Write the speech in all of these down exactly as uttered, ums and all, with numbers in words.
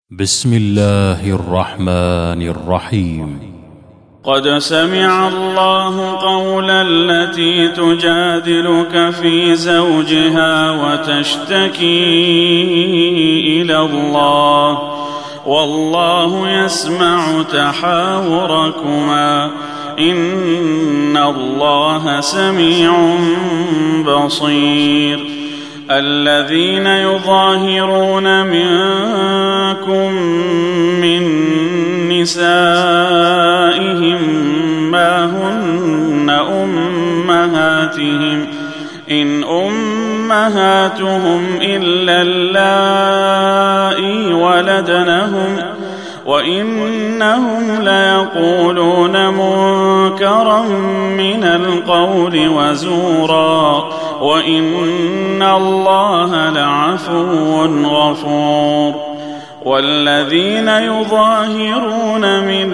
بسم الله الرحمن الرحيم. قد سمع الله قول التي تجادلك في زوجها وتشتكي إلى الله والله يسمع تحاوركما إن الله سميع بصير. الذين يظاهرون منكم من نسائهم ما هن أمهاتهم إن أمهاتهم إلا اللائي ولدنهم وإنهم ليقولون منكرا من القول وزورا وإن الله لعفو غفور. والذين يظاهرون من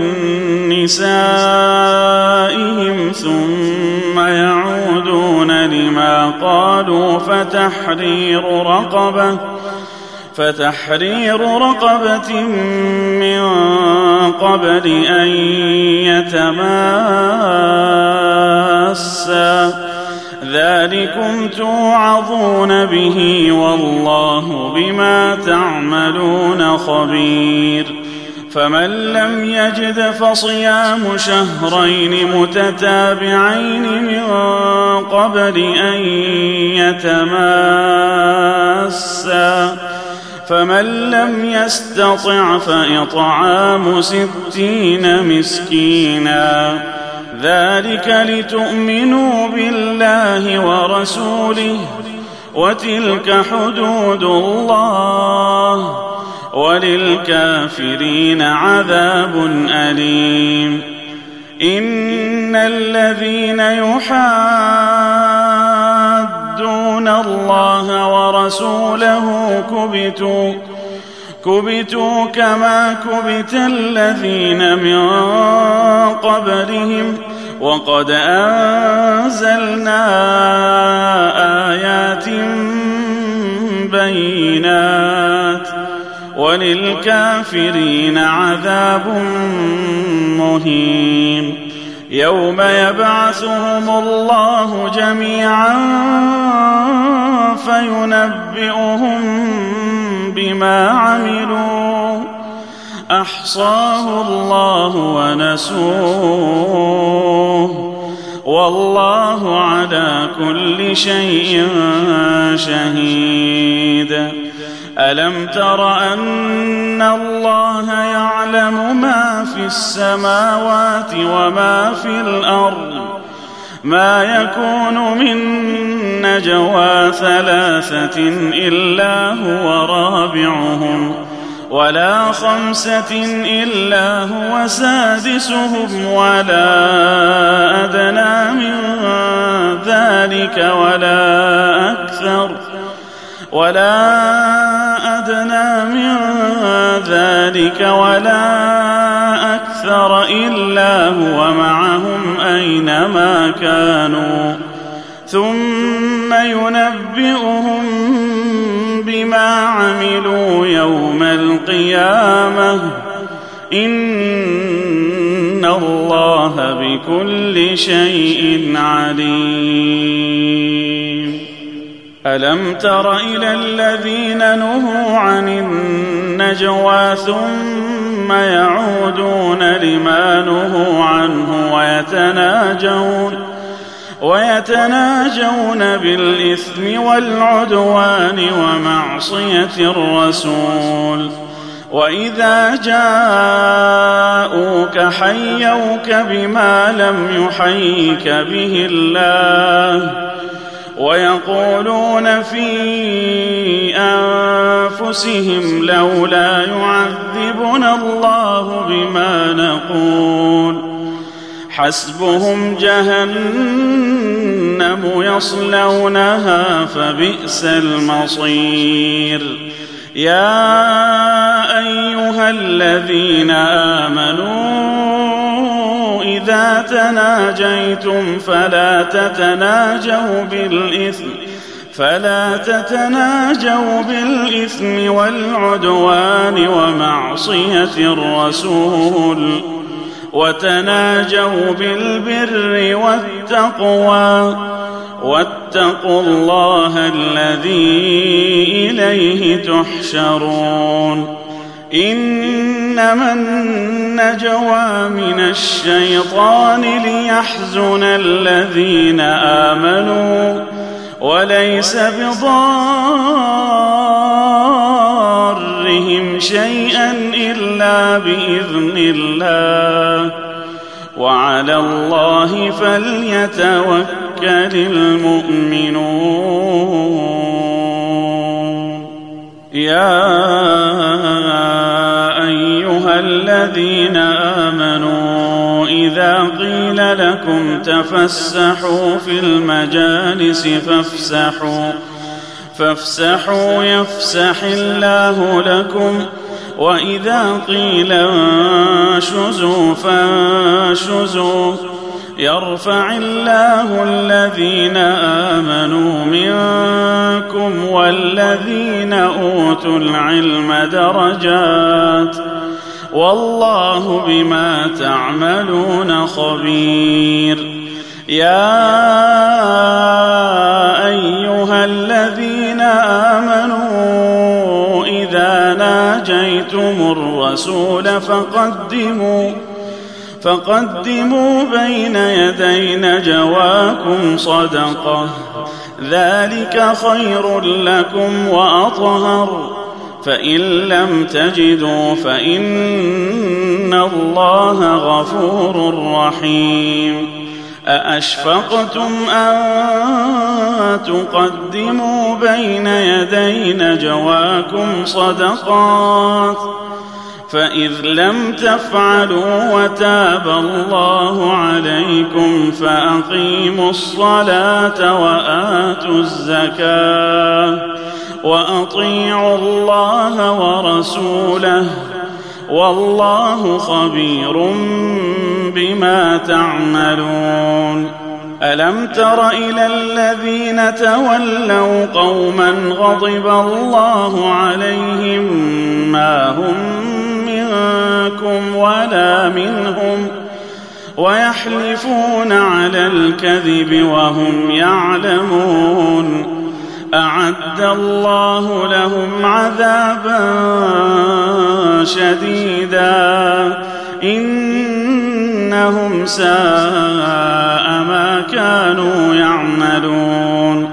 نسائهم ثم يعودون لما قالوا فتحرير رقبة فتحرير رقبة من قبل أن يتماسا ذلكم توعظون به والله بما تعملون خبير. فمن لم يجد فصيام شهرين متتابعين من قبل أن يتماسا فمن لم يستطع فإطعام ستين مسكينا ذلك لتؤمنوا بالله ورسوله وتلك حدود الله وللكافرين عذاب أليم. إن الذين يحادون الله ورسوله كبتوا كبتوا كما كبت الذين من قبلهم وقد أنزلنا آيات بينات وللكافرين عذاب مهين. يوم يبعثهم الله جميعا فينبئهم بما عملوا أحصاه الله ونسوه والله على كل شيء شهيد. ألم تر أن الله يعلم ما في السماوات وما في الأرض ما يكون من نجوى ثلاثة إلا هو رابعهم ولا خمسة إلا هو سادسهم ولا أدنى من ذلك ولا أكثر ولا أدنى من ذلك ولا أكثر إلا هو معهم أينما كانوا ثم ينبئهم بما عملوا يوم القيامة إن الله بكل شيء عليم. ألم تر إلى الذين نهوا عن النجوى ثم يعودون لما نهوا عنه ويتناجون ويتناجون بالإثم والعدوان ومعصية الرسول وإذا جاءوك حيوك بما لم يحيك به الله ويقولون في أنفسهم لولا يعذبنا الله بما نقول حسبهم جهنم يصلونها فبئس المصير. يا أيها الذين آمنوا إذا تناجيتم فلا تتناجوا بالإثم فلا تتناجوا بالإثم والعدوان ومعصية الرسول وتناجوا بالبر والتقوى واتقوا الله الذي إليه تحشرون إنما النجوى من الشيطان ليحزن الذين آمنوا وليس بضارهم شيئا إلا بإذن الله وعلى الله فليتوكل المؤمنون يا أيها الذين آمنوا إذا قيل لكم تفسحوا في المجالس فافسحوا فافسحوا يفسح الله لكم وإذا قيل انشزوا فانشزوا يرفع الله الذين آمنوا منكم والذين أوتوا العلم درجات والله بما تعملون خبير يا أيها الذين آمنوا إذا ناجيتم الرسول فقدموا فقدموا بين يدي نجواكم صدقة ذلك خير لكم وأطهر فإن لم تجدوا فإن الله غفور رحيم أأشفقتم أن تقدموا بين يدي نجواكم صدقات فإذ لم تفعلوا وتاب الله عليكم فأقيموا الصلاة وآتوا الزكاة وأطيعوا الله ورسوله والله خبير بما تعملون ألم تر إلى الذين تولوا قوما غضب الله عليهم ما هم منكم ولا منهم ويحلفون على الكذب وهم يعلمون أعد الله لهم عذابا شديدا إنهم ساء ما كانوا يعملون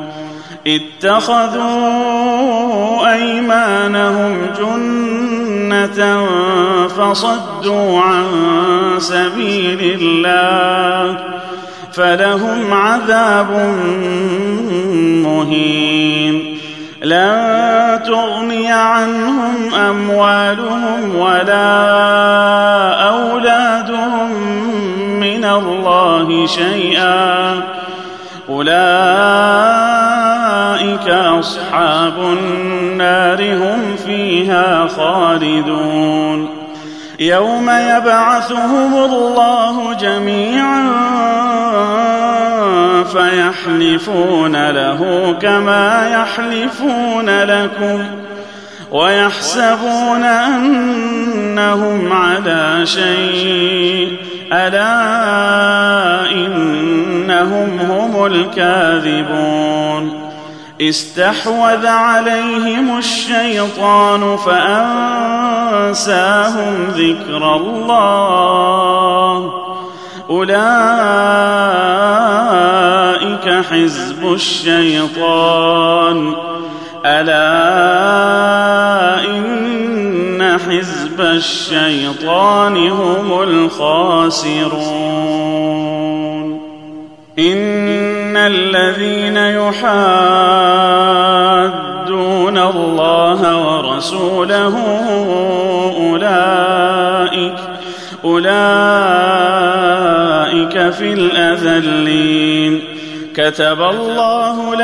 اتخذوا أيمانهم جنة فصدوا عن سبيل الله فلهم عذاب مهين لن تغني عنهم أموالهم ولا أولادهم من الله شيئا أولئك أصحاب النار هم فيها خالدون يوم يبعثهم الله جميعا فيحلفون له كما يحلفون لكم ويحسبون أنهم على شيء ألا إنهم هم الكاذبون استحوذ عليهم الشيطان فأنساهم ذكر الله أولئك حزب الشيطان ألا إن حزب الشيطان هم الخاسرون إن الذين يحادون الله ورسوله أولئك أولئك في الأذلين كتب الله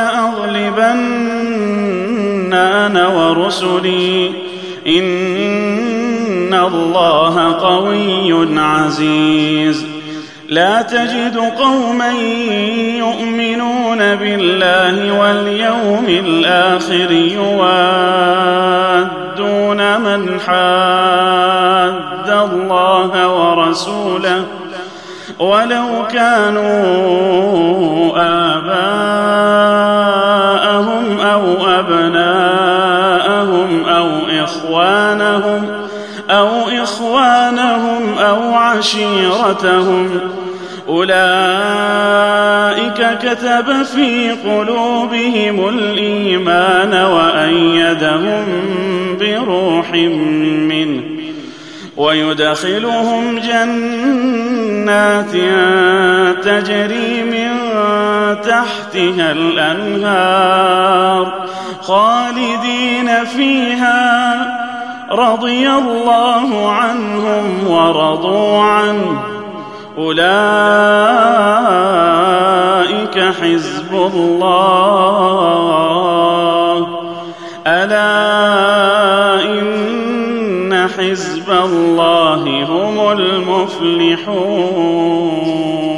لأغلبن أنا ورسلي إن الله قوي عزيز لا تجد قوما يؤمنون بالله واليوم الآخر يوادون من حاد الله ورسوله ولو كانوا آباءهم أو أبناءهم أو إخوانهم أو إخوانهم أو عشيرتهم أولئك كتب في قلوبهم الإيمان وأيدهم بروح منه ويدخلهم جنات تجري من تحتها الأنهار خالدين فيها رضي الله عنهم ورضوا عنه أولئك حزب الله ألا إن حزب الله هم المفلحون.